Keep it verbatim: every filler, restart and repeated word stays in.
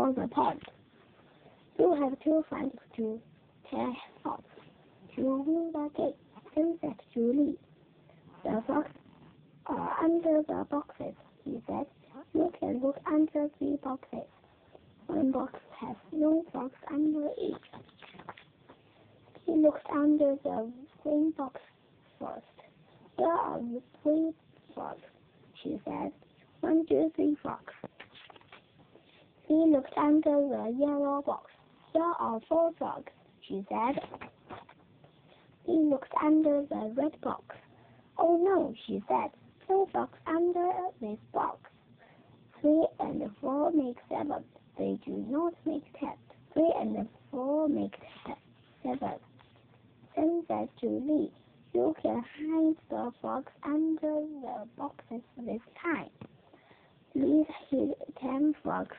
for the pond. You have two friends to tell fox to win the game, then said Julie. The fox are under the boxes, he said. You can look under the boxes. One box has no fox under it. He looked under the green box first. Here are the three frogs, she said. One, two, three frogs. He looked under the yellow box. Here are four frogs, she said. He looked under the red box. Oh no, she said. No frogs under this box. Three and four make seven. They do not make ten. Three and four make ten, seven. Then said Julie, you can hide the frogs under the boxes this time. Please hid ten frogs